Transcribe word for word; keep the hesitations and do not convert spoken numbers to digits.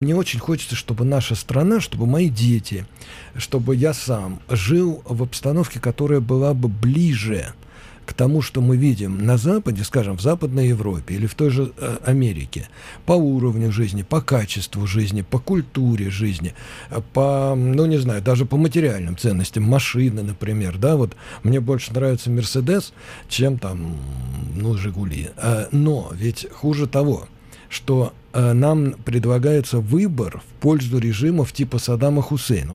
Мне очень хочется, чтобы наша страна, чтобы мои дети, чтобы я сам жил в обстановке, которая была бы ближе к тому, что мы видим на Западе, скажем, в Западной Европе или в той же э, Америке, по уровню жизни, по качеству жизни, по культуре жизни, э, по, ну, не знаю, даже по материальным ценностям, машины, например, да, вот мне больше нравится Мерседес, чем там, ну, Жигули. Э, но ведь хуже того, что э, нам предлагается выбор в пользу режимов типа Саддама Хусейна.